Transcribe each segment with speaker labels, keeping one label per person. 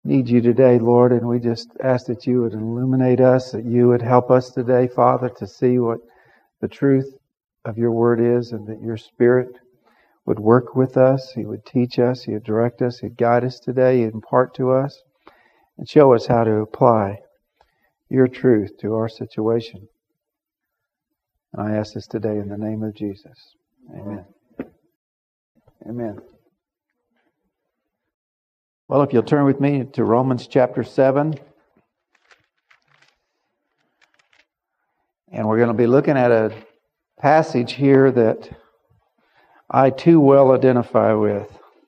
Speaker 1: need you today, Lord, and we just ask that you would illuminate us, that you would help us today, Father, to see what the truth of your word is, and that your Spirit would work with us. He would teach us, He would direct us, He'd guide us today, He'd impart to us, and show us how to apply your truth to our situation. And I ask this today in the name of Jesus. Amen. Amen. Well, if you'll turn with me to Romans chapter 7. And we're going to be looking at a passage here that I too well identify with,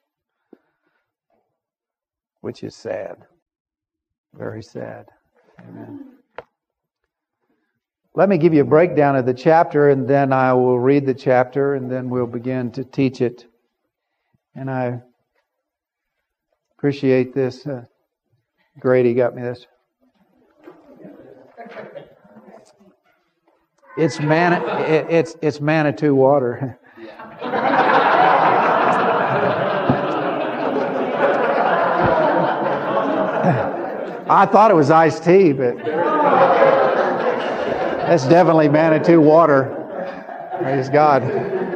Speaker 1: which is sad. Very sad. Amen. Let me give you a breakdown of the chapter, and then I will read the chapter, and then we'll begin to teach it. And I appreciate this. Grady got me this. It's Manitou water. I thought it was iced tea, but that's definitely Manitou water. Praise God.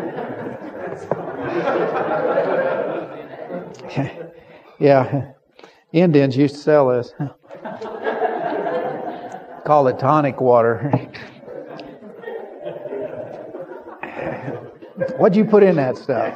Speaker 1: Yeah, Indians used to sell this. Call it tonic water. What'd you put in that stuff?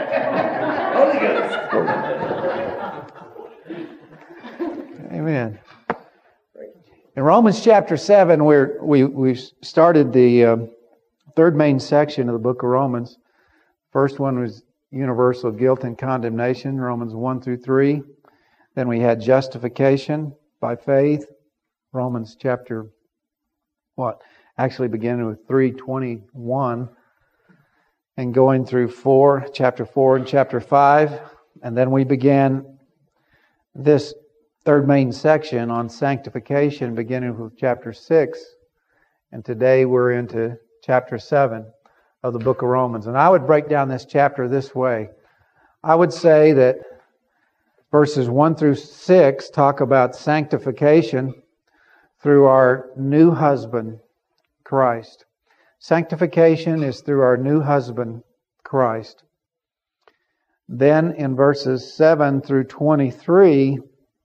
Speaker 1: Amen. In Romans chapter 7, we started the third main section of the book of Romans. First one was universal guilt and condemnation, Romans 1 through 3. Then we had justification by faith, Romans chapter, beginning with 3:21 and going through chapter 4 and chapter 5. And then we began this third main section on sanctification, beginning with chapter 6. And today we're into chapter 7 of the book of Romans. And I would break down this chapter this way. I would say that verses 1 through 6 talk about sanctification through our new husband, Christ. Sanctification is through our new husband, Christ. Then in verses 7 through 23,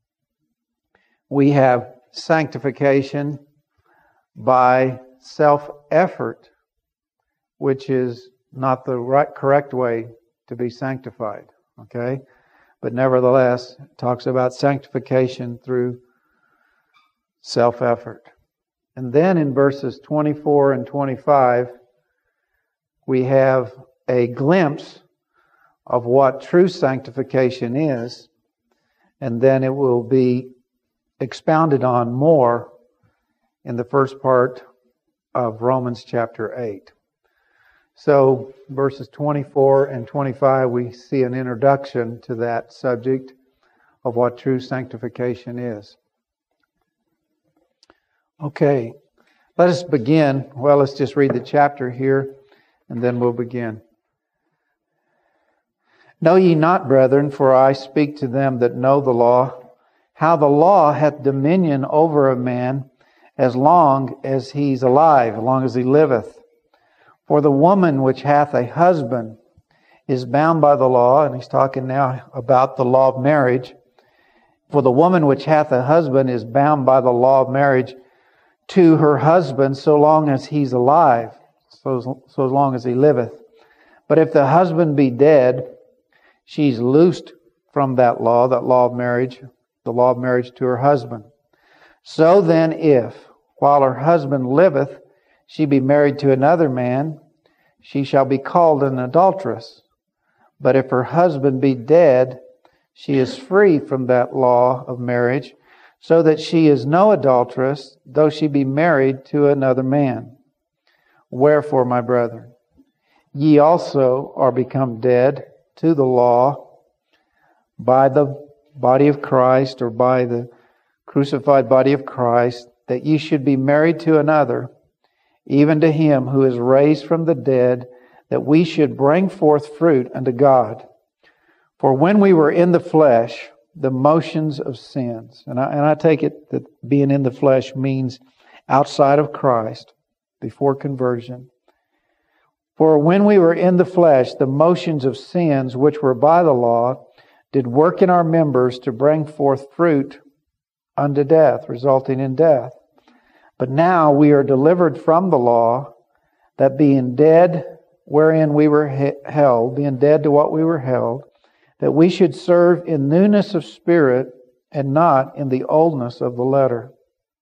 Speaker 1: we have sanctification by self-effort, which is not the correct way to be sanctified. Okay? But nevertheless, it talks about sanctification through self-effort. And then in verses 24 and 25, we have a glimpse of what true sanctification is, and then it will be expounded on more in the first part of Romans chapter 8. So, verses 24 and 25, we see an introduction to that subject of what true sanctification is. Okay, let us begin. Well, let's just read the chapter here, and then we'll begin. Know ye not, brethren, for I speak to them that know the law, how the law hath dominion over a man as long as he's alive, as long as he liveth. For the woman which hath a husband is bound by the law, and he's talking now about the law of marriage. For the woman which hath a husband is bound by the law of marriage to her husband so long as he's alive, so as long as he liveth. But if the husband be dead, she's loosed from that law of marriage, the law of marriage to her husband. So then if, while her husband liveth, she be married to another man, she shall be called an adulteress. But if her husband be dead, she is free from that law of marriage, so that she is no adulteress, though she be married to another man. Wherefore, my brethren, ye also are become dead to the law by the body of Christ, or by the crucified body of Christ, that ye should be married to another, even to him who is raised from the dead, that we should bring forth fruit unto God. For when we were in the flesh, the motions of sins. And I take it that being in the flesh means outside of Christ, before conversion. For when we were in the flesh, the motions of sins which were by the law did work in our members to bring forth fruit unto death, resulting in death. But now we are delivered from the law, that being dead wherein we were held, being dead to what we were held, that we should serve in newness of spirit and not in the oldness of the letter.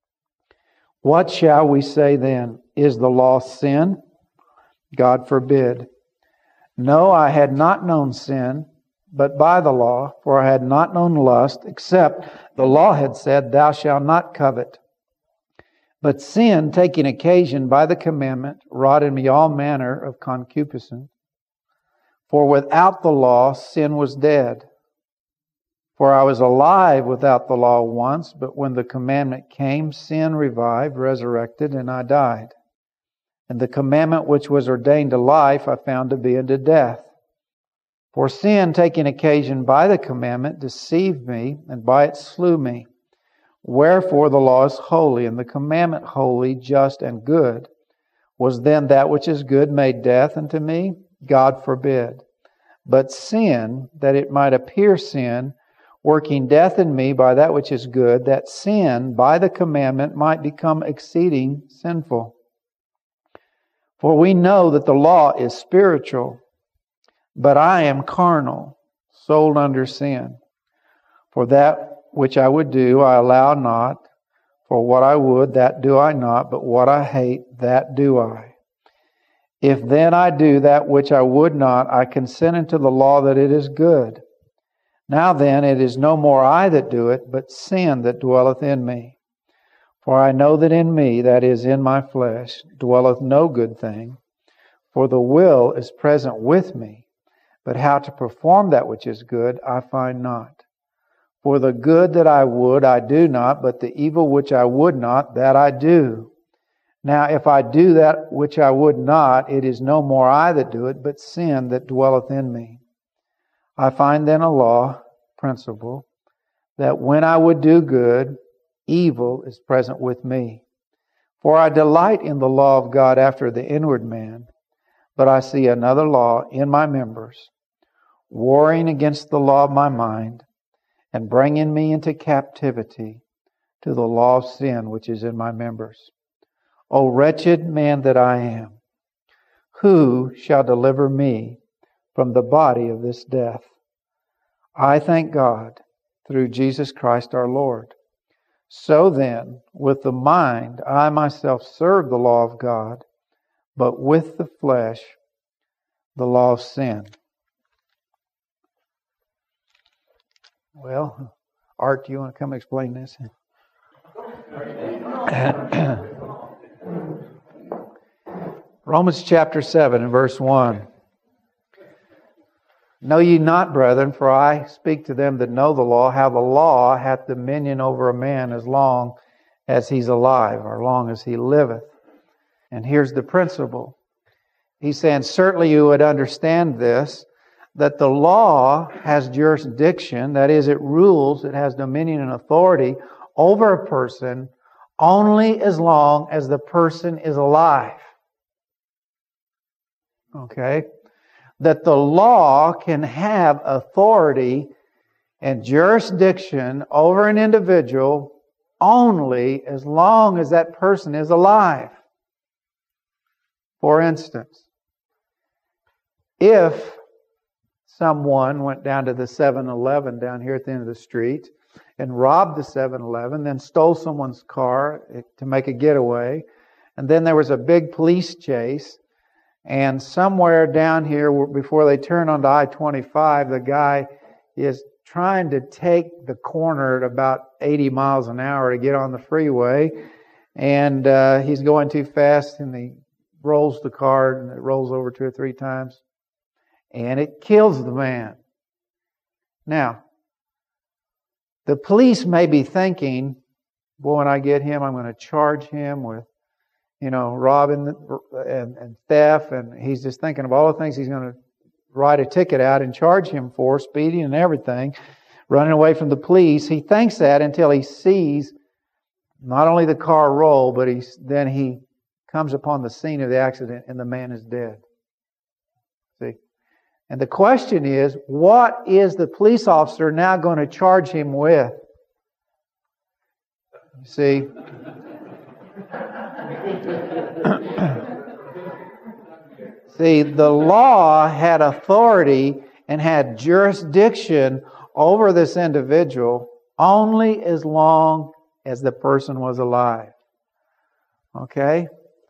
Speaker 1: What shall we say then? Is the law sin? God forbid. No, I had not known sin, but by the law, for I had not known lust, except the law had said, Thou shalt not covet. But sin, taking occasion by the commandment, wrought in me all manner of concupiscence. For without the law, sin was dead. For I was alive without the law once, but when the commandment came, sin revived, resurrected, and I died. And the commandment which was ordained to life I found to be unto death. For sin, taking occasion by the commandment, deceived me, and by it slew me. Wherefore the law is holy, and the commandment holy, just, and good. Was then that which is good made death unto me? God forbid. But sin, that it might appear sin, working death in me by that which is good, that sin by the commandment might become exceeding sinful. For we know that the law is spiritual, but I am carnal, sold under sin. For that which I would do, I allow not. For what I would, that do I not, but what I hate, that do I. If then I do that which I would not, I consent unto the law that it is good. Now then, it is no more I that do it, but sin that dwelleth in me. For I know that in me, that is, in my flesh, dwelleth no good thing. For the will is present with me, but how to perform that which is good, I find not. For the good that I would, I do not, but the evil which I would not, that I do. Now if I do that which I would not, it is no more I that do it, but sin that dwelleth in me. I find then a law, principle, that when I would do good, evil is present with me. For I delight in the law of God after the inward man, but I see another law in my members, warring against the law of my mind, and bringing me into captivity to the law of sin which is in my members. O wretched man that I am, who shall deliver me from the body of this death? I thank God through Jesus Christ our Lord. So then, with the mind, I myself serve the law of God, but with the flesh, the law of sin. Well, Art, do you want to come explain this? Romans chapter 7 and verse 1. Know ye not, brethren, for I speak to them that know the law, how the law hath dominion over a man as long as he's alive, or long as he liveth. And here's the principle. He's saying, certainly you would understand this, that the law has jurisdiction, that is, it rules, it has dominion and authority over a person only as long as the person is alive. Okay? That the law can have authority and jurisdiction over an individual only as long as that person is alive. For instance, if someone went down to the 7-Eleven down here at the end of the street and robbed the 7-Eleven, then stole someone's car to make a getaway, and then there was a big police chase, and somewhere down here, before they turn onto I-25, the guy is trying to take the corner at about 80 miles an hour to get on the freeway, and he's going too fast, and he rolls the car, and it rolls over 2 or 3 times, and it kills the man. Now, the police may be thinking, boy, when I get him, I'm going to charge him with robbing and theft, and he's just thinking of all the things he's going to write a ticket out and charge him for, speeding and everything. running away from the police. He thinks that until he sees not only the car roll, but then he comes upon the scene of the accident and the man is dead. See? And the question is, what is the police officer now going to charge him with? See? See, the law had authority and had jurisdiction over this individual only as long as the person was alive. Okay?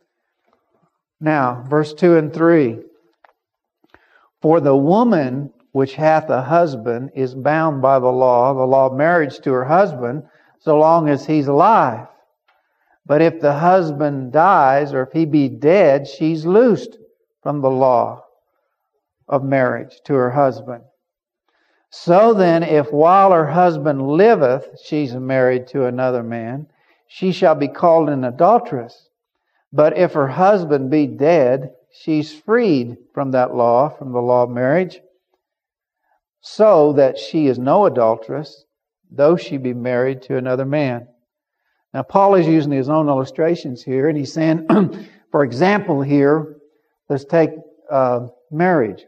Speaker 1: Now, verse 2 and 3. For the woman which hath a husband is bound by the law of marriage to her husband, so long as he's alive. But if the husband dies, or if he be dead, she's loosed from the law of marriage to her husband. So then, if while her husband liveth, she's married to another man, she shall be called an adulteress. But if her husband be dead, she's freed from that law, from the law of marriage, so that she is no adulteress, though she be married to another man. Now, Paul is using his own illustrations here, and he's saying, for example here, let's take marriage.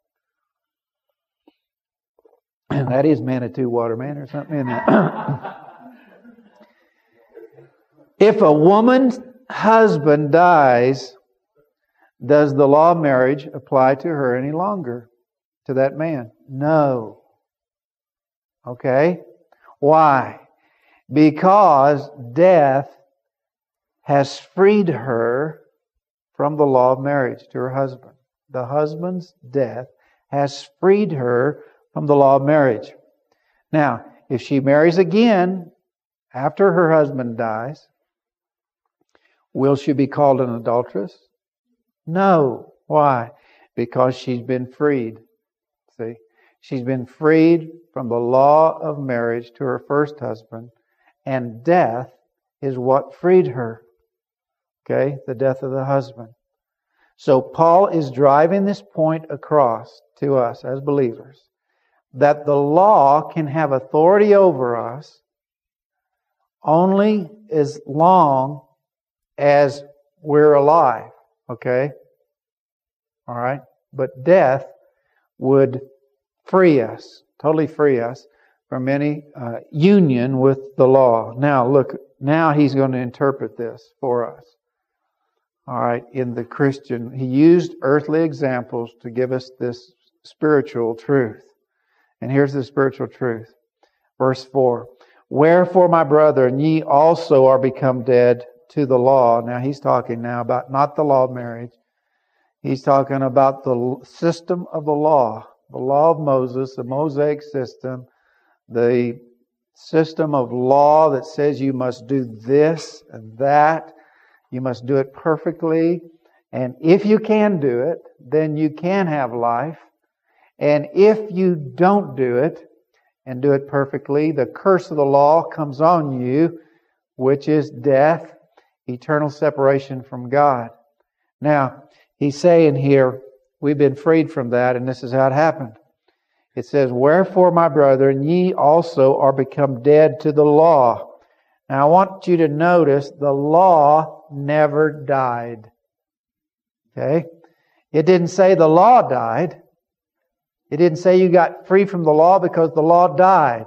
Speaker 1: That is Manitou water, man, or something in that. If a woman's husband dies, does the law of marriage apply to her any longer? To that man? No. Okay? Why? Because death has freed her from the law of marriage to her husband. The husband's death has freed her from the law of marriage. Now, if she marries again after her husband dies, will she be called an adulteress? No. Why? Because she's been freed. See? She's been freed from the law of marriage to her first husband, and death is what freed her. Okay? The death of the husband. So Paul is driving this point across to us as believers, that the law can have authority over us only as long as we're alive. Okay? All right? But death would free us, totally free us from any union with the law. Now, look, now he's going to interpret this for us. All right, in the Christian, he used earthly examples to give us this spiritual truth. And here's the spiritual truth. Verse 4. Wherefore, my brethren, ye also are become dead to the law. Now, he's talking now about not the law of marriage. He's talking about the system of the law of Moses, the Mosaic system, the system of law that says you must do this and that. You must do it perfectly. And if you can do it, then you can have life. And if you don't do it and do it perfectly, the curse of the law comes on you, which is death, eternal separation from God. Now, he's saying here, we've been freed from that, and this is how it happened. It says, wherefore, my brethren, ye also are become dead to the law. Now, I want you to notice the law never died. Okay? It didn't say the law died. It didn't say you got free from the law because the law died.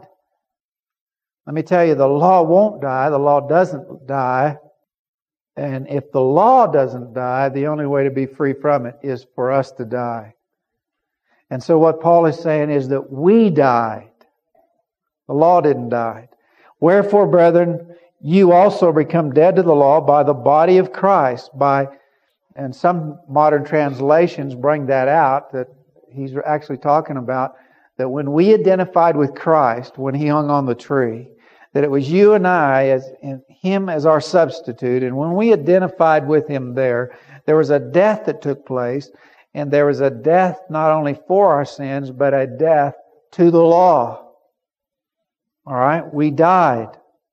Speaker 1: Let me tell you, the law won't die. The law doesn't die. And if the law doesn't die, the only way to be free from it is for us to die. And so what Paul is saying is that we died. The law didn't die. Wherefore, brethren, you also become dead to the law by the body of Christ. And some modern translations bring that out, that he's actually talking about that when we identified with Christ, when He hung on the tree, that it was you and I, Him as our substitute. And when we identified with Him there was a death that took place. And there was a death not only for our sins, but a death to the law. All right? We died.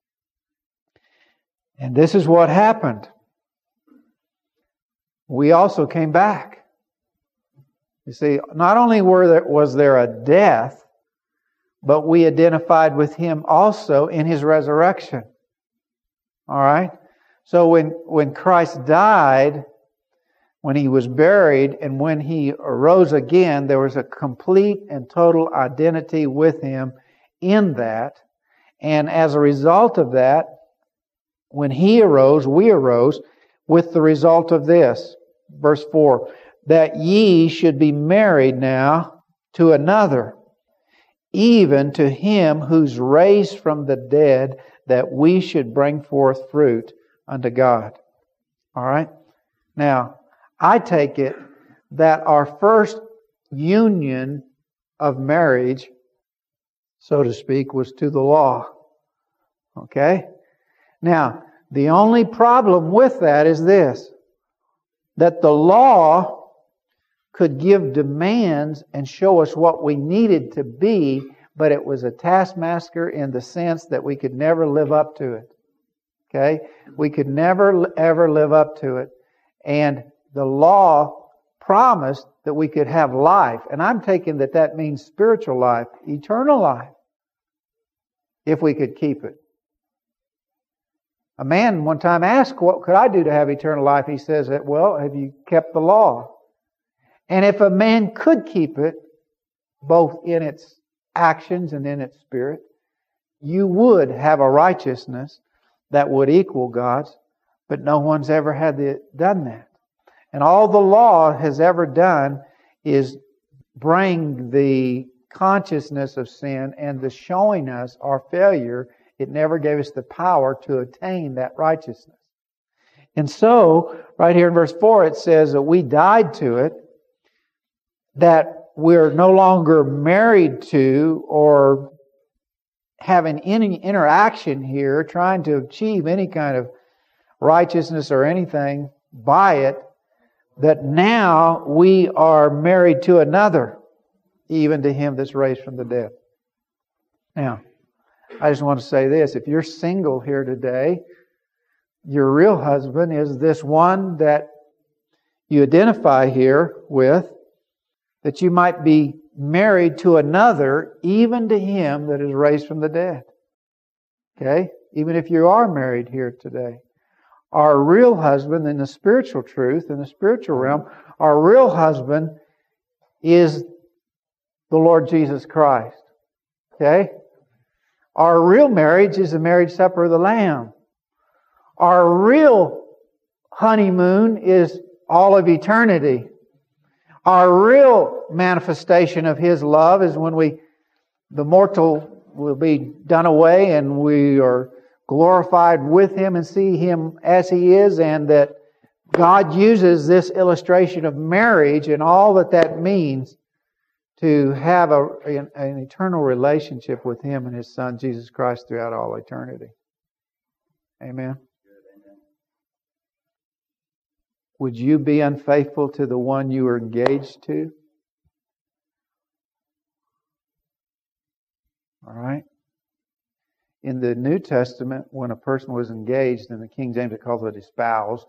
Speaker 1: And this is what happened. We also came back. You see, not only was there a death, but we identified with Him also in His resurrection. All right? So when Christ died, when He was buried, and when He arose again, there was a complete and total identity with Him in that. And as a result of that, when He arose, we arose with the result of this. Verse 4, that ye should be married now to another, even to Him who's raised from the dead, that we should bring forth fruit unto God. All right? Now, I take it that our first union of marriage, so to speak, was to the law. Okay? Now, the only problem with that is this, that the law could give demands and show us what we needed to be, but it was a taskmaster in the sense that we could never live up to it. Okay? We could never, ever live up to it. And the law promised that we could have life. And I'm taking that means spiritual life, eternal life, if we could keep it. A man one time asked, what could I do to have eternal life? He says, well, have you kept the law? And if a man could keep it, both in its actions and in its spirit, you would have a righteousness that would equal God's, but no one's ever done that. And all the law has ever done is bring the consciousness of sin and the showing us our failure. It never gave us the power to attain that righteousness. And so, right here in verse 4, it says that we died to it, that we're no longer married to or having any interaction here, trying to achieve any kind of righteousness or anything by it, that now we are married to another, even to Him that's raised from the dead. Now, I just want to say this. If you're single here today, your real husband is this one that you identify here with, that you might be married to another, even to Him that is raised from the dead. Okay? Even if you are married here today. Our real husband in the spiritual truth, in the spiritual realm, our real husband is the Lord Jesus Christ. Okay? Our real marriage is the marriage supper of the Lamb. Our real honeymoon is all of eternity. Our real manifestation of His love is when the mortal will be done away and we are glorified with Him and see Him as He is, and that God uses this illustration of marriage and all that means to have an eternal relationship with Him and His Son, Jesus Christ, throughout all eternity. Amen. Would you be unfaithful to the one you are engaged to? All right. In the New Testament, when a person was engaged, in the King James it calls it espoused.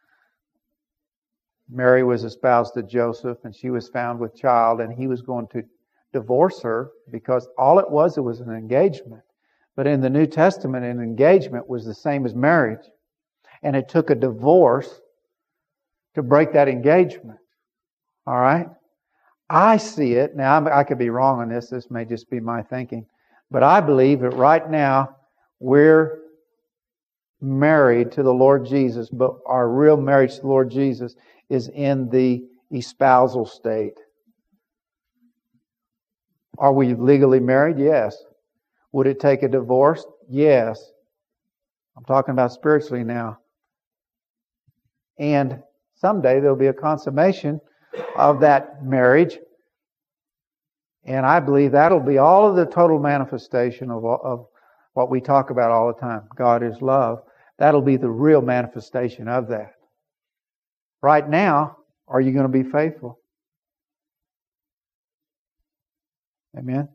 Speaker 1: Mary was espoused to Joseph, and she was found with child, and he was going to divorce her because all it was an engagement. But in the New Testament, an engagement was the same as marriage. And it took a divorce to break that engagement. All right? I see it. Now, I could be wrong on this. This may just be my thinking. But I believe that right now we're married to the Lord Jesus, but our real marriage to the Lord Jesus is in the espousal state. Are we legally married? Yes. Would it take a divorce? Yes. I'm talking about spiritually now. And someday there'll be a consummation of that marriage. And I believe that'll be all of the total manifestation of what we talk about all the time. God is love. That'll be the real manifestation of that. Right now, are you going to be faithful? Amen?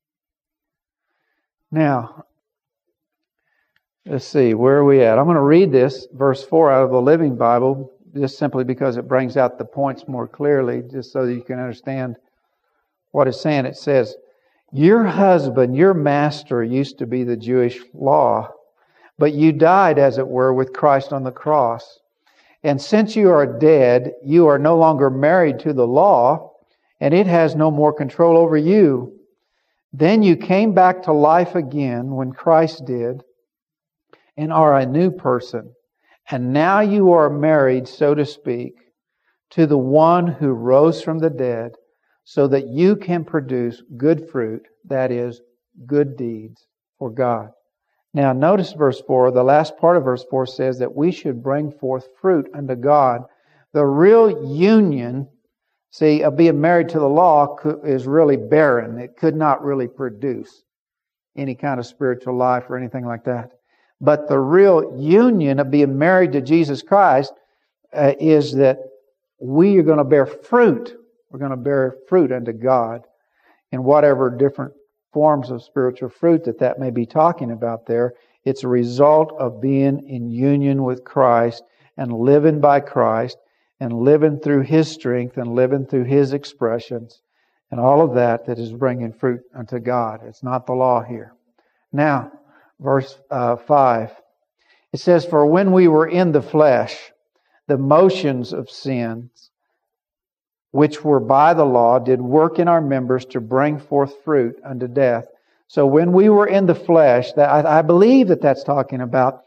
Speaker 1: Now, let's see, where are we at? I'm going to read this, verse 4 out of the Living Bible, just simply because it brings out the points more clearly, just so that you can understand what it's saying. It says, Your husband, your master, used to be the Jewish law, but you died, as it were, with Christ on the cross. And since you are dead, you are no longer married to the law, and it has no more control over you. Then you came back to life again when Christ did, and are a new person. And now you are married, so to speak, to the one who rose from the dead, so that you can produce good fruit, that is, good deeds for God. Now notice verse 4, the last part of verse 4 says that we should bring forth fruit unto God. The real union, see, of being married to the law is really barren. It could not really produce any kind of spiritual life or anything like that. But the real union of being married to Jesus Christ is that we are going to bear fruit. We're going to bear fruit unto God in whatever different forms of spiritual fruit that may be talking about there. It's a result of being in union with Christ and living by Christ and living through His strength and living through His expressions and all of that is bringing fruit unto God. It's not the law here. Now, verse 5. It says, "For when we were in the flesh, the motions of sins, which were by the law, did work in our members to bring forth fruit unto death." So when we were in the flesh, I believe that's talking about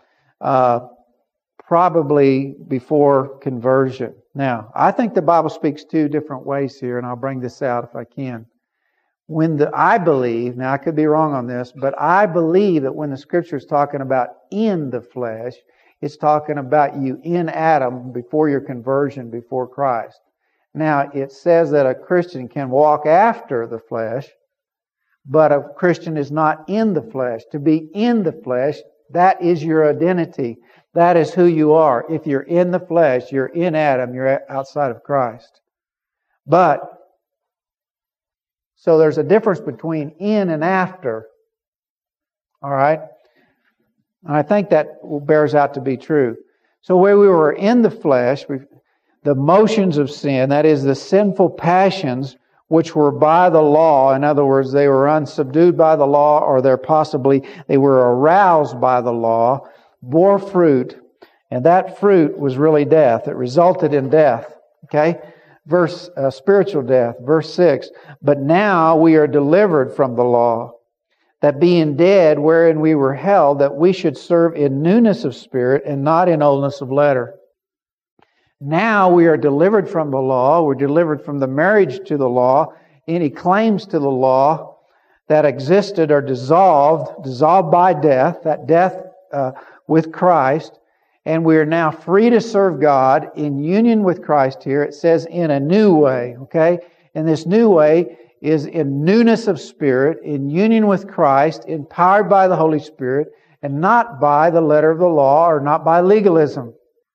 Speaker 1: probably before conversion. Now, I think the Bible speaks two different ways here, and I'll bring this out if I can. I believe, now I could be wrong on this, but I believe that when the Scripture is talking about in the flesh, it's talking about you in Adam before your conversion, before Christ. Now, it says that a Christian can walk after the flesh, but a Christian is not in the flesh. To be in the flesh, that is your identity. That is who you are. If you're in the flesh, you're in Adam, you're outside of Christ. So there's a difference between in and after. All right? And I think that bears out to be true. So where we were in the flesh, the motions of sin, that is the sinful passions which were by the law. In other words, they were unsubdued by the law, or they were aroused by the law, bore fruit, and that fruit was really death. It resulted in death. Okay? Spiritual death. Verse 6, "But now we are delivered from the law, that being dead wherein we were held, that we should serve in newness of spirit and not in oldness of letter." Now we are delivered from the law. We're delivered from the marriage to the law. Any claims to the law that existed are dissolved by death, that death with Christ. And we are now free to serve God in union with Christ here. It says in a new way, okay? And this new way is in newness of spirit, in union with Christ, empowered by the Holy Spirit, and not by the letter of the law or not by legalism.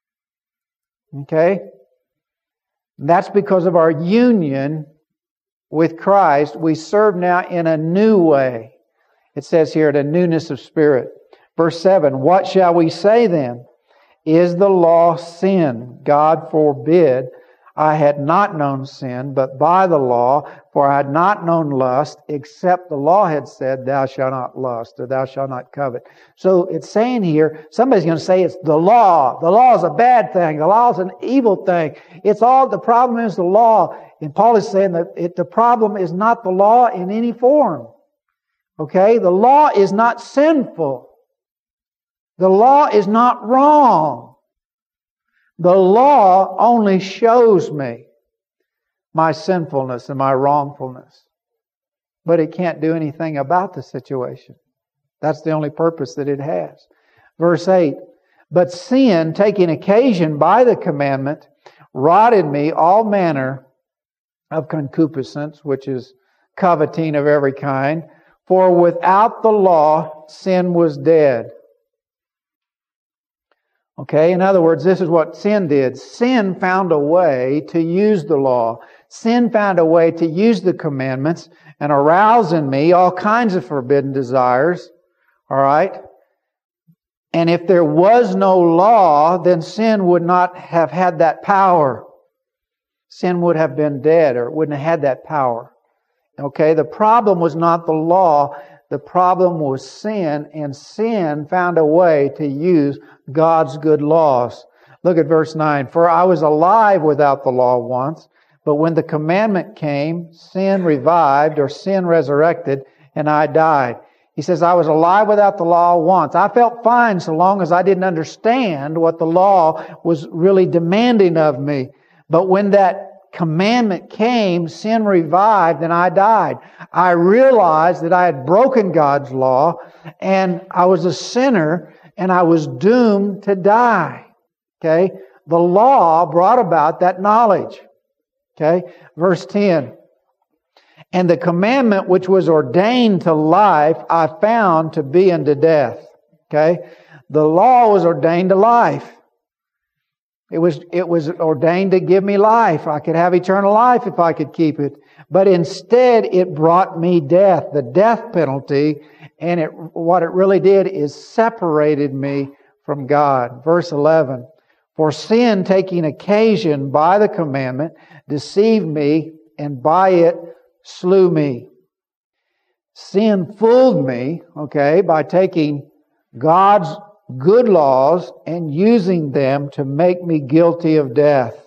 Speaker 1: Okay? That's because of our union with Christ. We serve now in a new way. It says here, in a newness of spirit. Verse 7, "What shall we say then? Is the law sin? God forbid. I had not known sin, but by the law, for I had not known lust, except the law had said, Thou shalt not lust, or thou shalt not covet." So it's saying here, somebody's going to say it's the law. The law is a bad thing. The law is an evil thing. The problem is the law. And Paul is saying that the problem is not the law in any form. Okay? The law is not sinful. The law is not wrong. The law only shows me my sinfulness and my wrongfulness. But it can't do anything about the situation. That's the only purpose that it has. Verse 8, "But sin, taking occasion by the commandment, wrought in me all manner of concupiscence," which is coveting of every kind. "For without the law, sin was dead." Okay, in other words, this is what sin did. Sin found a way to use the law. Sin found a way to use the commandments and arouse in me all kinds of forbidden desires. All right? And if there was no law, then sin would not have had that power. Sin would have been dead, or it wouldn't have had that power. Okay, the problem was not the law. The problem was sin, and sin found a way to use God's good laws. Look at verse 9. For I was alive without the law once, but when the commandment came, sin revived, or sin resurrected, and I died. He says, I was alive without the law once. I felt fine so long as I didn't understand what the law was really demanding of me. But when that commandment came, sin revived, and I died. I realized that I had broken God's law, and I was a sinner, and I was doomed to die. Okay? The law brought about that knowledge. Okay? Verse 10. And the commandment which was ordained to life, I found to be unto death. Okay? The law was ordained to life. It was ordained to give me life. I could have eternal life if I could keep it. But instead, it brought me death, the death penalty. And what it really did is separated me from God. Verse 11. For sin, taking occasion by the commandment, deceived me, and by it slew me. Sin fooled me, okay, by taking God's good laws and using them to make me guilty of death.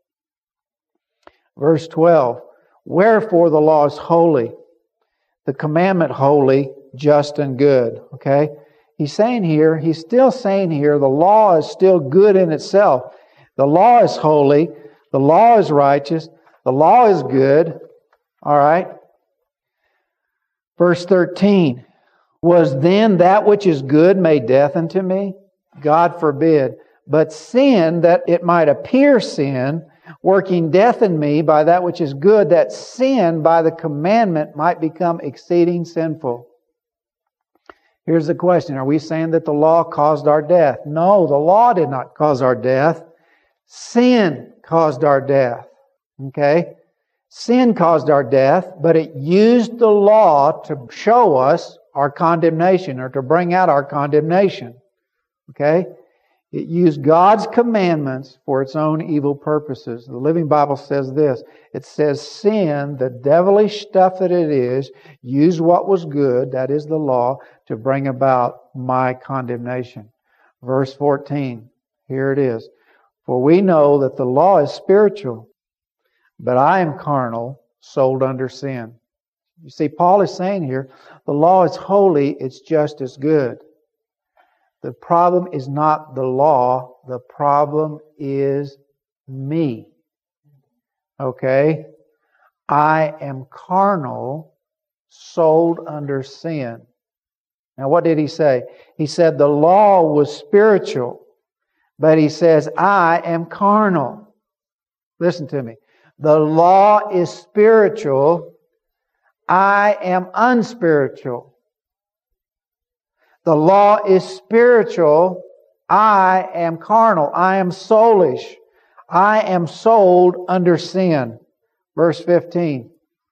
Speaker 1: Verse 12. Wherefore the law is holy, the commandment holy, just and good. Okay? He's still saying here, the law is still good in itself. The law is holy, the law is righteous, the law is good. All right? Verse 13. Was then that which is good made death unto me? God forbid. But sin, that it might appear sin, working death in me by that which is good, that sin by the commandment might become exceeding sinful. Here's the question. Are we saying that the law caused our death? No, the law did not cause our death. Sin caused our death. Okay? Sin caused our death, but it used the law to show us our condemnation, or to bring out our condemnation. Okay? It used God's commandments for its own evil purposes. The Living Bible says this. It says sin, the devilish stuff that it is, used what was good, that is the law, to bring about my condemnation. Verse 14. Here it is. For we know that the law is spiritual, but I am carnal, sold under sin. You see, Paul is saying here, the law is holy, it's just as good. The problem is not the law, the problem is me. Okay? I am carnal, sold under sin. Now what did he say? He said the law was spiritual, but he says, I am carnal. Listen to me. The law is spiritual, I am unspiritual. The law is spiritual. I am carnal. I am soulish. I am sold under sin. Verse 15.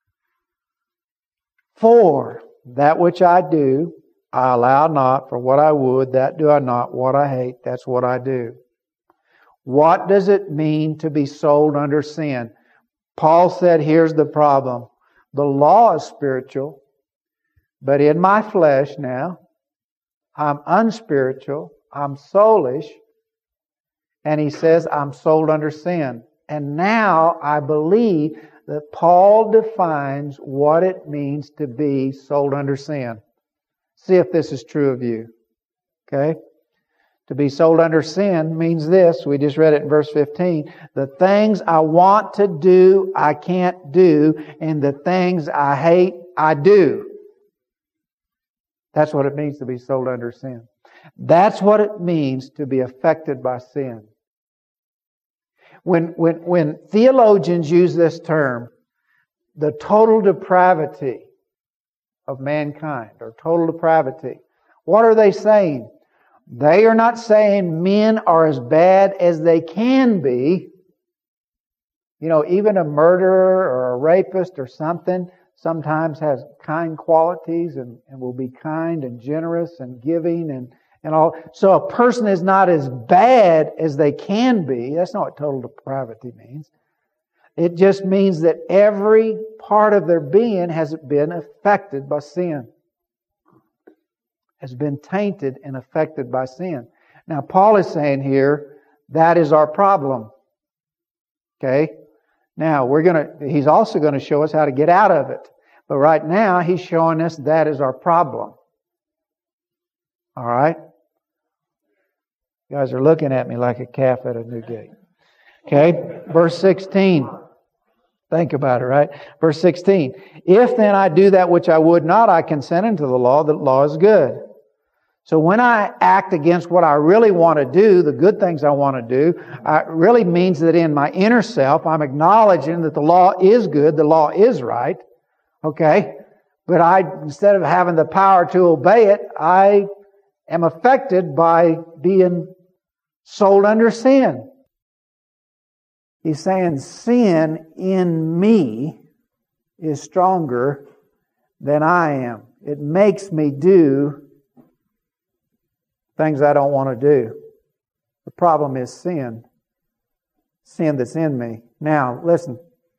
Speaker 1: For that which I do, I allow not. For what I would, that do I not. What I hate, that's what I do. What does it mean to be sold under sin? Paul said, here's the problem. The law is spiritual, but in my flesh now, I'm unspiritual, I'm soulish, and he says I'm sold under sin. And now I believe that Paul defines what it means to be sold under sin. See if this is true of you. Okay? To be sold under sin means this. We just read it in verse 15. The things I want to do, I can't do. And the things I hate, I do. That's what it means to be sold under sin. That's what it means to be affected by sin. When theologians use this term, the total depravity of mankind, or total depravity, what are they saying? They are not saying men are as bad as they can be. You know, even a murderer or a rapist or something sometimes has kind qualities and will be kind and generous and giving and all. So a person is not as bad as they can be. That's not what total depravity means. It just means that every part of their being has been affected by sin. Has been tainted and affected by sin. Now, Paul is saying here, that is our problem. Okay? Now, he's also going to show us how to get out of it. But right now, he's showing us that is our problem. All right? You guys are looking at me like a calf at a new gate. Okay? Verse 16. Think about it, right? Verse 16. If then I do that which I would not, I consent unto the law, that law is good. So when I act against what I really want to do, the good things I want to do, it really means that in my inner self, I'm acknowledging that the law is good, the law is right. Okay? But instead of having the power to obey it, I am affected by being sold under sin. He's saying sin in me is stronger than I am. It makes me do things I don't want to do. The problem is sin. Sin that's in me. Now, listen.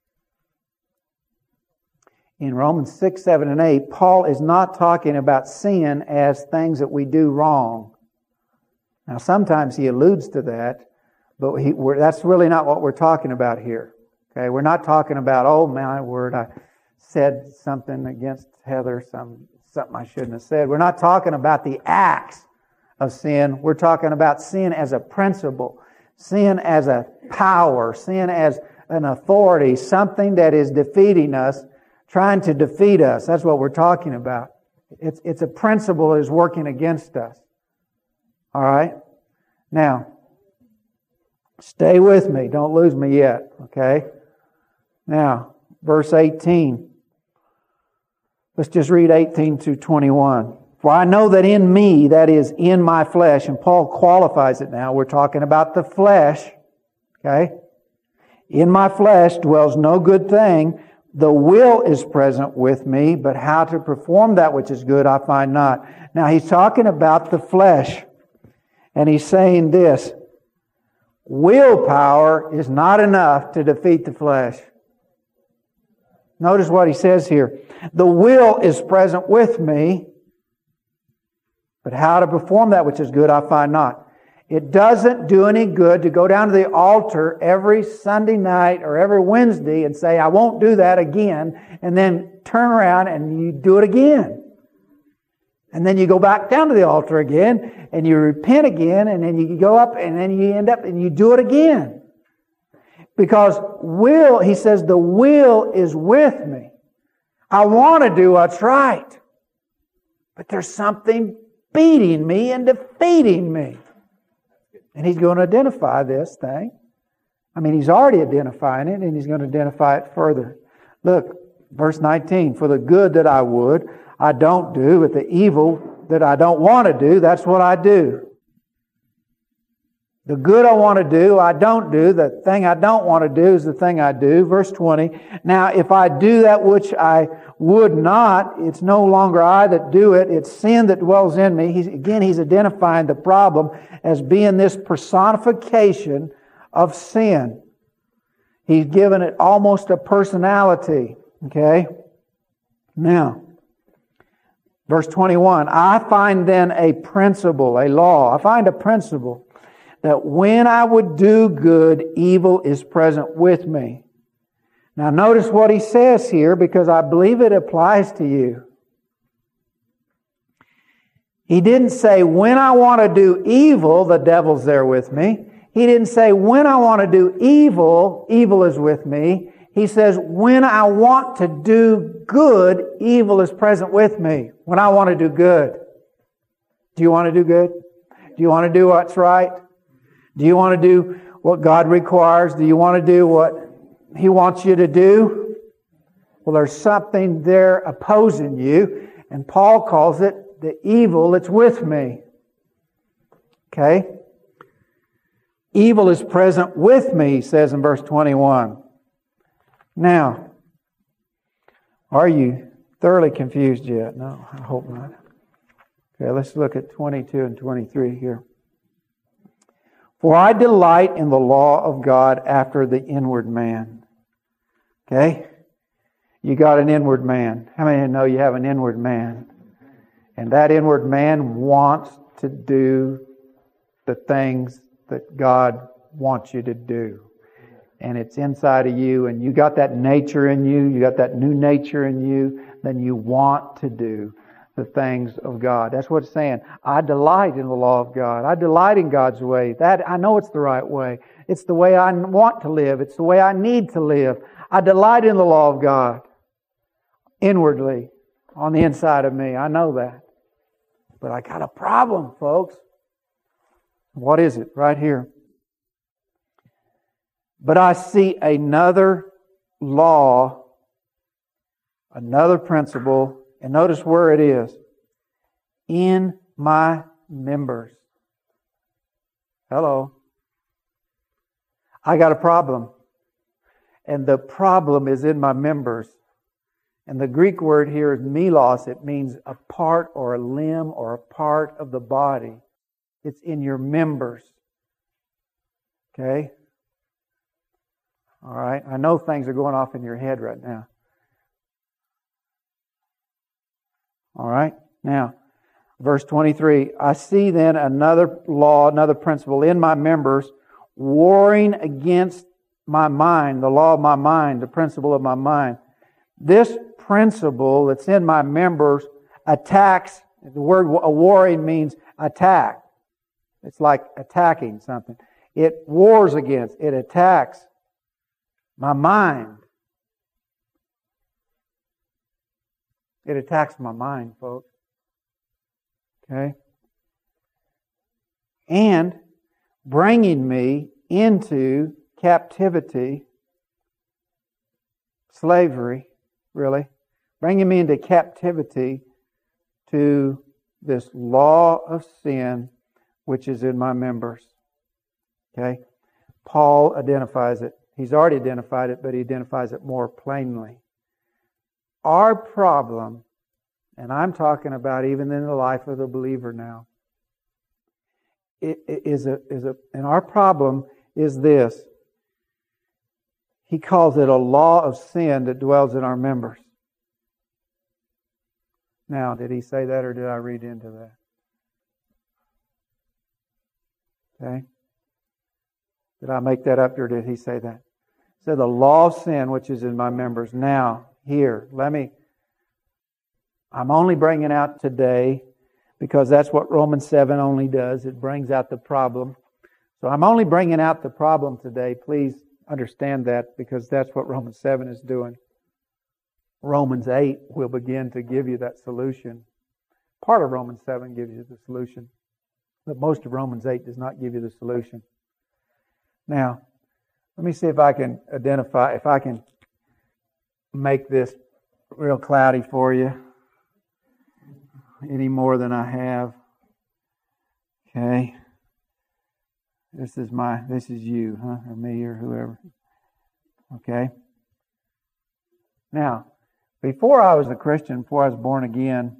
Speaker 1: In Romans 6, 7, and 8, Paul is not talking about sin as things that we do wrong. Now, sometimes he alludes to that, but that's really not what we're talking about here. Okay, we're not talking about, oh my word, I said something against Heather, something I shouldn't have said. We're not talking about the acts of sin. We're talking about sin as a principle, sin as a power, sin as an authority, something that is defeating us, trying to defeat us. That's what we're talking about. It's a principle that is working against us. All right? Now, stay with me. Don't lose me yet. Okay? Now, verse 18. Let's just read 18 to 21. For I know that in me, that is in my flesh, and Paul qualifies it now. We're talking about the flesh. Okay? In my flesh dwells no good thing. The will is present with me, but how to perform that which is good I find not. Now he's talking about the flesh. And he's saying this. Willpower is not enough to defeat the flesh. Notice what he says here. The will is present with me, but how to perform that which is good I find not. It doesn't do any good to go down to the altar every Sunday night or every Wednesday and say, I won't do that again, and then turn around and you do it again. And then you go back down to the altar again, and you repent again, and then you go up, and then you end up and you do it again. Because he says, the will is with me. I want to do what's right. But there's something beating me and defeating me. And he's going to identify this thing. I mean, he's already identifying it, and he's going to identify it further. Look, verse 19. For the good that I would, I don't do, but the evil that I don't want to do, that's what I do. The good I want to do, I don't do. The thing I don't want to do is the thing I do. Verse 20. Now, if I do that which I would not, it's no longer I that do it. It's sin that dwells in me. He's identifying the problem as being this personification of sin. He's given it almost a personality. Okay? Now, verse 21. I find then a principle, a law. I find a principle that when I would do good, evil is present with me. Now notice what he says here, because I believe it applies to you. He didn't say, when I want to do evil, the devil's there with me. He didn't say, when I want to do evil, evil is with me. He says, when I want to do good, evil is present with me. When I want to do good. Do you want to do good? Do you want to do what's right? Do you want to do what God requires? Do you want to do what He wants you to do? Well, there's something there opposing you, and Paul calls it the evil that's with me. Okay? Evil is present with me, he says in verse 21. Now, are you thoroughly confused yet? No, I hope not. Okay, let's look at 22 and 23 here. For I delight in the law of God after the inward man. Okay? You got an inward man. How many of you know you have an inward man? And that inward man wants to do the things that God wants you to do. And it's inside of you, and you got that nature in you, you got that new nature in you, then you want to do the things of God. That's what it's saying. I delight in the law of God. I delight in God's way. That I know it's the right way. It's the way I want to live. It's the way I need to live. I delight in the law of God. Inwardly, on the inside of me. I know that. But I got a problem, folks. What is it? Right here. But I see another law, another principle, and notice where it is. In my members. Hello. I got a problem. And the problem is in my members. And the Greek word here is melos. It means a part or a limb or a part of the body. It's in your members. Okay? All right. I know things are going off in your head right now. All right. Now, verse 23. I see then another law, another principle in my members, warring against my mind, the law of my mind, the principle of my mind. This principle that's in my members attacks. The word warring means attack. It's like attacking something. It wars against, it attacks my mind. It attacks my mind, folks. Okay? And bringing me into captivity, slavery, really, bringing me into captivity to this law of sin which is in my members. Okay? Paul identifies it. He's already identified it, but he identifies it more plainly. Our problem, and I'm talking about even in the life of the believer now, and our problem is this. He calls it a law of sin that dwells in our members. Now, did he say that or did I read into that? Okay? Did I make that up or did he say that? He said the law of sin which is in my members. Now, here, I'm only bringing out today because that's what Romans 7 only does. It brings out the problem. So I'm only bringing out the problem today. Please understand that because that's what Romans 7 is doing. Romans 8 will begin to give you that solution. Part of Romans 7 gives you the solution. But most of Romans 8 does not give you the solution. Now, let me see if I can make this real cloudy for you any more than I have. Okay. This is you, huh? Or me or whoever. Okay. Now, before I was a Christian, before I was born again,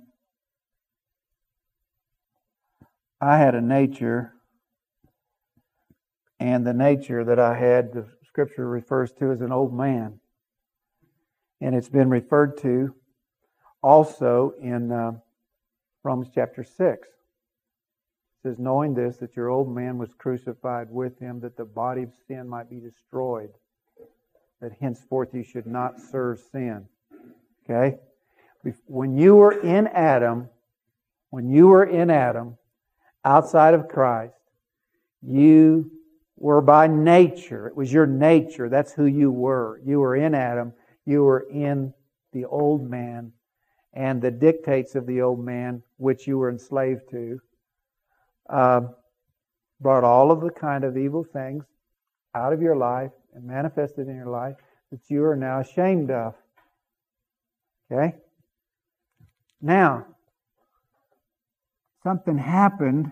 Speaker 1: I had a nature, and the nature that I had, the Scripture refers to as an old man. And it's been referred to also in Romans chapter 6. It says, knowing this, that your old man was crucified with him, that the body of sin might be destroyed, that henceforth you should not serve sin. Okay? When you were in Adam, outside of Christ, you were by nature. It was your nature. That's who you were. You were in Adam. You were in the old man. And the dictates of the old man, which you were enslaved to, brought all of the kind of evil things out of your life and manifested in your life that you are now ashamed of. Okay? Now, something happened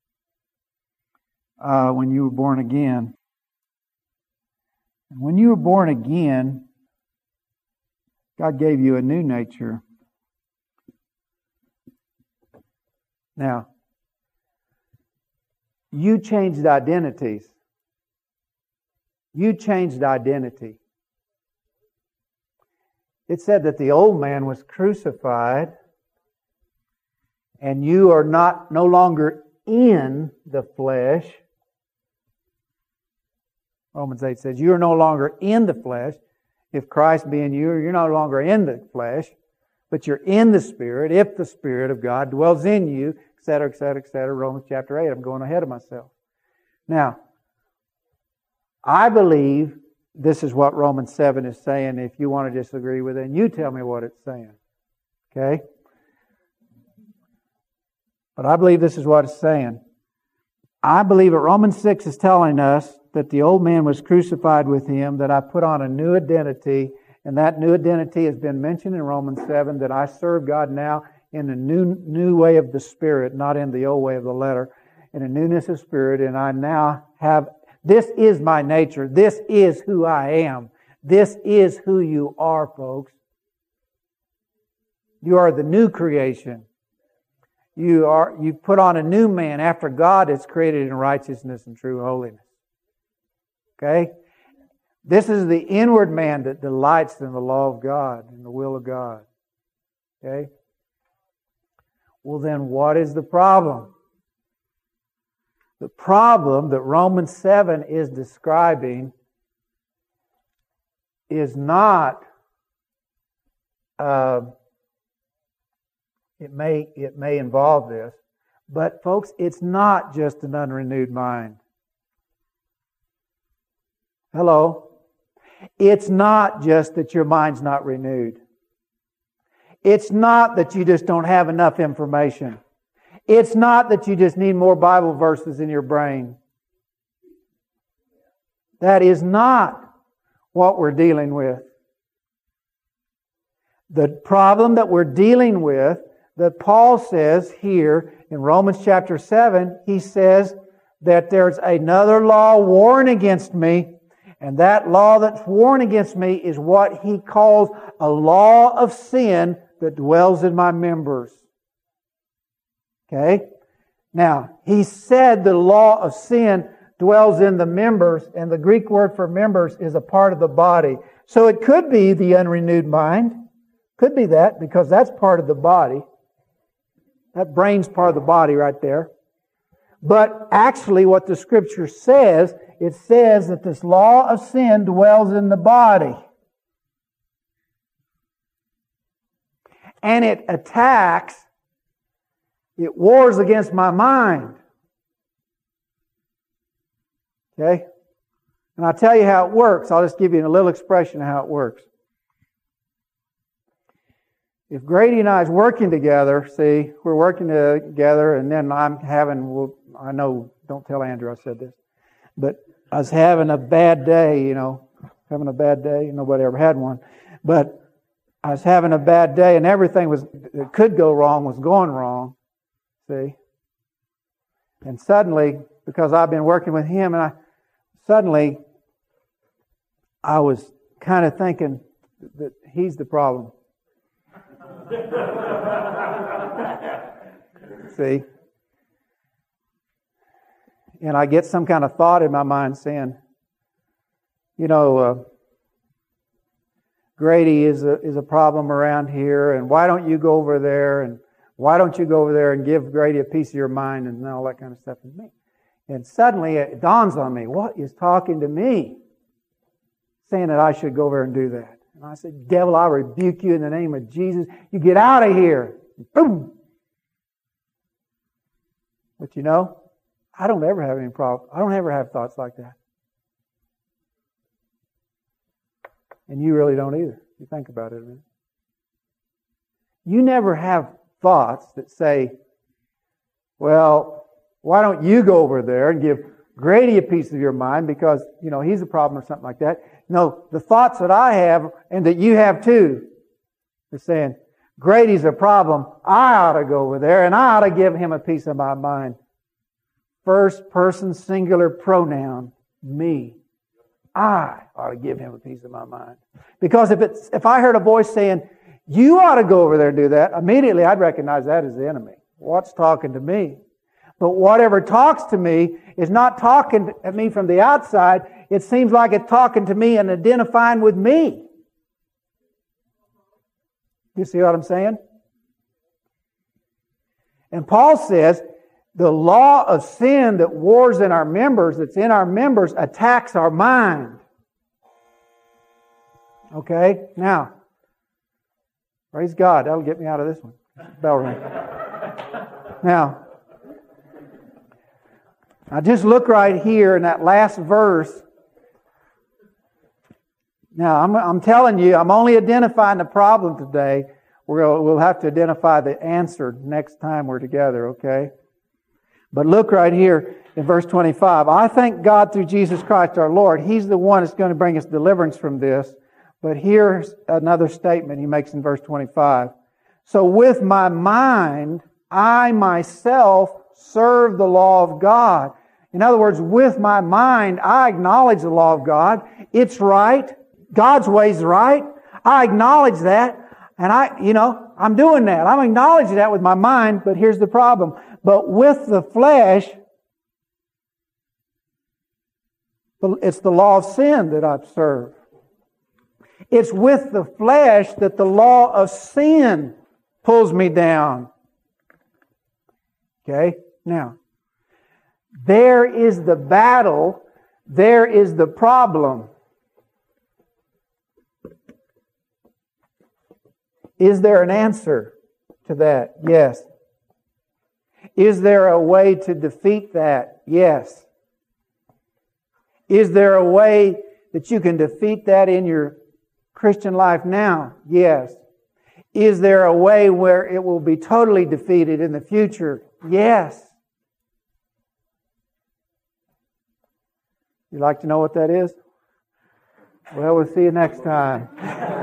Speaker 1: when you were born again. And when you were born again, God gave you a new nature. Now, you changed identities. You changed identity. It said that the old man was crucified, and you are no longer in the flesh. Romans 8 says, you are no longer in the flesh. If Christ be in you, you're no longer in the flesh, but you're in the Spirit, if the Spirit of God dwells in you, etc., etc., etc. Romans chapter 8. I'm going ahead of myself. Now, I believe this is what Romans 7 is saying. If you want to disagree with it, and you tell me what it's saying. Okay? But I believe this is what it's saying. I believe that Romans 6 is telling us that the old man was crucified with Him, that I put on a new identity, and that new identity has been mentioned in Romans 7, that I serve God now in a new way of the Spirit, not in the old way of the letter, in a newness of spirit, and I now have, this is my nature, this is who I am, this is who you are, folks. You are the new creation. You put on a new man after God is created in righteousness and true holiness. Okay? This is the inward man that delights in the law of God and the will of God. Okay? Well then, what is the problem? The problem that Romans 7 is describing is not, it may involve this, but folks, it's not just an unrenewed mind. Hello? It's not just that your mind's not renewed. It's not that you just don't have enough information. It's not that you just need more Bible verses in your brain. That is not what we're dealing with. The problem that we're dealing with, that Paul says here in Romans chapter 7, he says that there's another law warring against me, and that law that's warring against me is what he calls a law of sin that dwells in my members. Okay? Now, he said the law of sin dwells in the members, and the Greek word for members is a part of the body. So it could be the unrenewed mind. Could be that, because that's part of the body. That brain's part of the body right there. But actually what the Scripture says, it says that this law of sin dwells in the body. And it attacks, it wars against my mind. Okay? And I'll tell you how it works. I'll just give you a little expression of how it works. If Grady and I is working together, see, we're working together, and then I know, don't tell Andrew I said this, but I was having a bad day, nobody ever had one, but I was having a bad day, and everything that could go wrong was going wrong, see. And suddenly, because I've been working with him, and I was kind of thinking that he's the problem. See? And I get some kind of thought in my mind saying, Grady is a problem around here, and why don't you go over there, and why don't you go over there and give Grady a piece of your mind, and all that kind of stuff to me. And suddenly it dawns on me, what is talking to me? Saying that I should go over and do that. And I said, devil, I rebuke you in the name of Jesus. You get out of here. Boom. But I don't ever have any problem. I don't ever have thoughts like that. And you really don't either. You think about it a minute. You never have thoughts that say, well, why don't you go over there and give Grady a piece of your mind because, he's a problem or something like that. No, the thoughts that I have and that you have too are saying, Grady's a problem. I ought to go over there and I ought to give him a piece of my mind. First person singular pronoun, me. I ought to give him a piece of my mind. Because if I heard a voice saying, you ought to go over there and do that, immediately I'd recognize that as the enemy. What's talking to me? But whatever talks to me is not talking at me from the outside. It seems like it's talking to me and identifying with me. You see what I'm saying? And Paul says, the law of sin that wars in our members, that's in our members, attacks our mind. Okay? Now, praise God. That'll get me out of this one. Bell ring. Now, just look right here in that last verse. Now, I'm telling you, I'm only identifying the problem today. We'll have to identify the answer next time we're together, okay? But look right here in verse 25. I thank God through Jesus Christ our Lord. He's the one that's going to bring us deliverance from this. But here's another statement he makes in verse 25. So with my mind, I myself serve the law of God. In other words, with my mind, I acknowledge the law of God. It's right. God's way's right. I acknowledge that. And I'm doing that. I'm acknowledging that with my mind, but here's the problem. But with the flesh, it's the law of sin that I serve. It's with the flesh that the law of sin pulls me down. Okay? Now, there is the battle. There is the problem. Is there an answer to that? Yes. Is there a way to defeat that? Yes. Is there a way that you can defeat that in your Christian life now? Yes. Is there a way where it will be totally defeated in the future? Yes. You'd like to know what that is? Well, we'll see you next time.